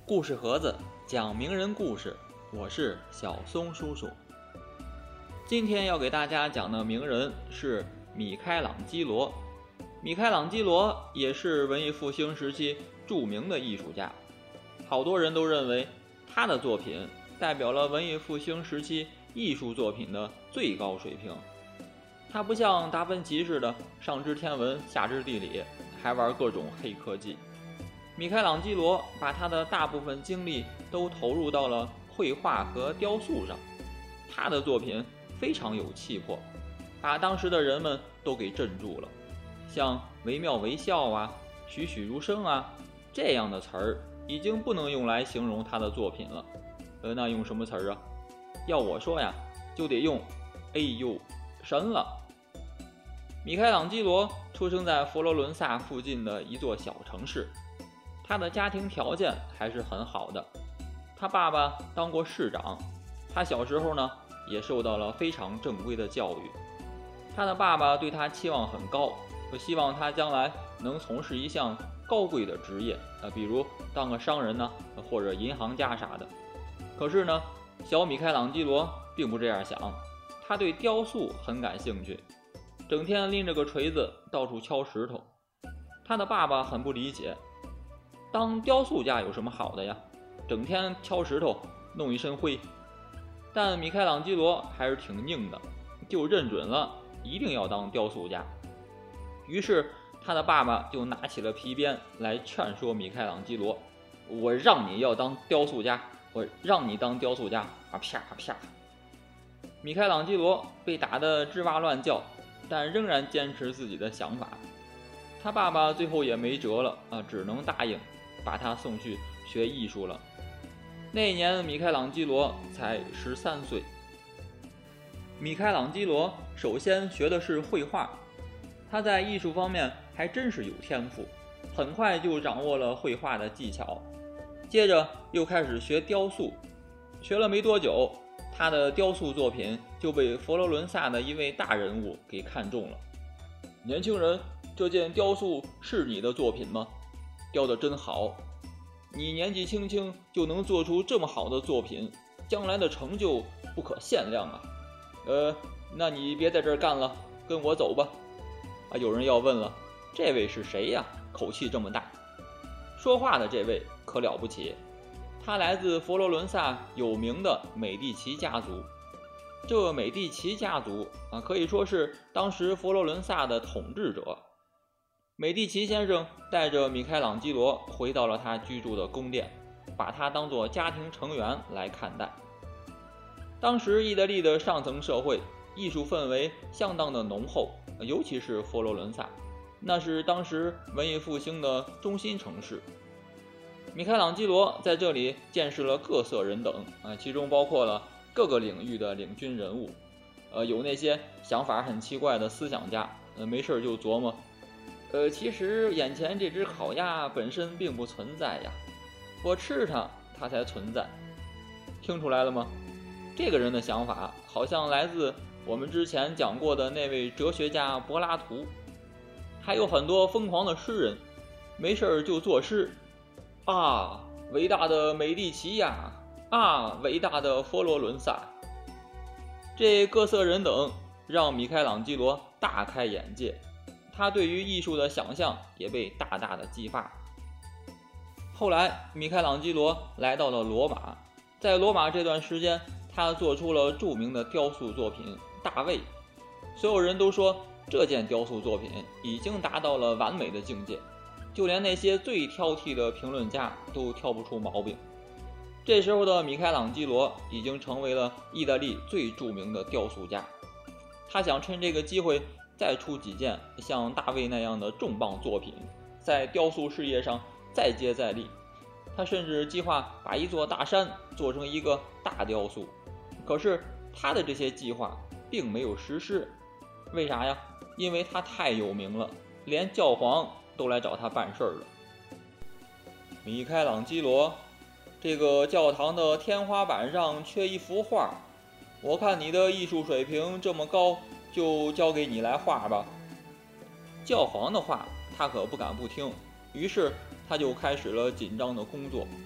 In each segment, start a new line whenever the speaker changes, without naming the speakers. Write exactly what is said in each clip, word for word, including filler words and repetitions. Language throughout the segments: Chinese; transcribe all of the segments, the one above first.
故事盒子讲名人故事，我是小松叔叔。今天要给大家讲的名人是米开朗基罗。米开朗基罗也是文艺复兴时期著名的艺术家，好多人都认为他的作品代表了文艺复兴时期艺术作品的最高水平。他不像达芬奇似的上知天文下知地理，还玩各种黑科技。米开朗基罗把他的大部分精力都投入到了绘画和雕塑上，他的作品非常有气魄，把当时的人们都给镇住了。像惟妙惟肖啊、栩栩如生啊这样的词儿已经不能用来形容他的作品了。呃，那用什么词儿啊？要我说呀，就得用哎呦神了。米开朗基罗出生在佛罗伦萨附近的一座小城市，他的家庭条件还是很好的。他爸爸当过市长，他小时候呢也受到了非常正规的教育。他的爸爸对他期望很高，希望他将来能从事一项高贵的职业，呃，比如当个商人呢，或者银行家啥的。可是呢，小米开朗基罗并不这样想，他对雕塑很感兴趣，整天拎着个锤子到处敲石头。他的爸爸很不理解，当雕塑家有什么好的呀？整天敲石头，弄一身灰。但米开朗基罗还是挺拧的，就认准了一定要当雕塑家。于是他的爸爸就拿起了皮鞭来劝说米开朗基罗：我让你要当雕塑家，我让你当雕塑家啊！啪啪。米开朗基罗被打得吱哇乱叫，但仍然坚持自己的想法。他爸爸最后也没辙了啊，只能答应把他送去学艺术了。那一年米开朗基罗才十三岁。米开朗基罗首先学的是绘画，他在艺术方面还真是有天赋，很快就掌握了绘画的技巧。接着又开始学雕塑，学了没多久，他的雕塑作品就被佛罗伦萨的一位大人物给看中了。年轻人，这件雕塑是你的作品吗？雕得真好，你年纪轻轻就能做出这么好的作品，将来的成就不可限量啊！呃，那你别在这儿干了，跟我走吧。啊，有人要问了，这位是谁呀？口气这么大。说话的这位可了不起，他来自佛罗伦萨有名的美第奇家族。这美第奇家族啊，可以说是当时佛罗伦萨的统治者。美第奇先生带着米开朗基罗回到了他居住的宫殿，把他当作家庭成员来看待。当时意大利的上层社会艺术氛围相当的浓厚，尤其是佛罗伦萨，那是当时文艺复兴的中心城市。米开朗基罗在这里见识了各色人等，啊，其中包括了各个领域的领军人物，呃，有那些想法很奇怪的思想家，呃，没事就琢磨，呃，其实眼前这只烤鸭本身并不存在呀，我吃它，它才存在。听出来了吗？这个人的想法好像来自我们之前讲过的那位哲学家柏拉图。还有很多疯狂的诗人，没事就作诗啊，伟大的美第奇呀，啊，伟大的佛罗伦萨。这各色人等让米开朗基罗大开眼界，他对于艺术的想象也被大大的激发。后来米开朗基罗来到了罗马，在罗马这段时间，他做出了著名的雕塑作品《大卫》，所有人都说这件雕塑作品已经达到了完美的境界，就连那些最挑剔的评论家都挑不出毛病。这时候的米开朗基罗已经成为了意大利最著名的雕塑家，他想趁这个机会再出几件像大卫那样的重磅作品，在雕塑事业上再接再厉。他甚至计划把一座大山做成一个大雕塑，可是他的这些计划并没有实施。为啥呀？因为他太有名了，连教皇都来找他办事儿了。米开朗基罗，这个教堂的天花板上缺一幅画，我看你的艺术水平这么高，就交给你来画吧。教皇的话他可不敢不听，于是他就开始了紧张的工作。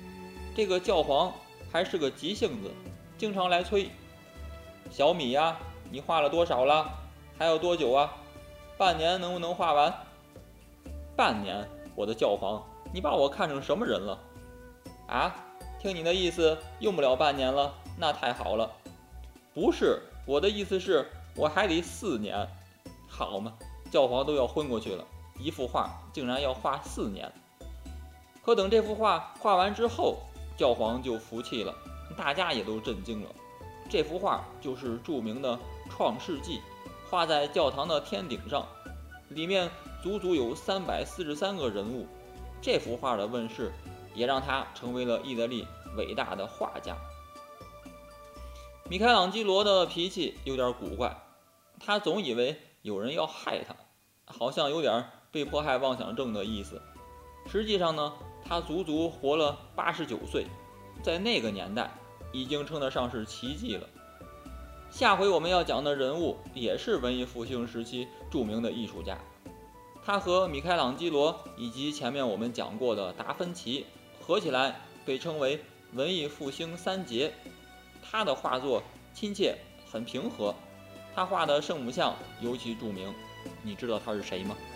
这个教皇还是个急性子，经常来催：小米呀，你画了多少了？还有多久啊？半年能不能画完？半年？我的教皇，你把我看成什么人了？啊，听你的意思，用不了半年了，那太好了。不是，我的意思是，我还得四年。好嘛，教皇都要昏过去了，一幅画竟然要画四年。可等这幅画画完之后，教皇就服气了，大家也都震惊了。这幅画就是著名的《创世纪》，画在教堂的天顶上，里面足足有三百四十三个人物。这幅画的问世，也让他成为了意大利伟大的画家。米开朗基罗的脾气有点古怪，他总以为有人要害他，好像有点被迫害妄想症的意思。实际上呢，他足足活了八十九岁，在那个年代已经称得上是奇迹了。下回我们要讲的人物也是文艺复兴时期著名的艺术家，他和米开朗基罗以及前面我们讲过的达芬奇合起来被称为文艺复兴三杰。他的画作亲切很平和，他画的圣母像尤其著名。你知道他是谁吗？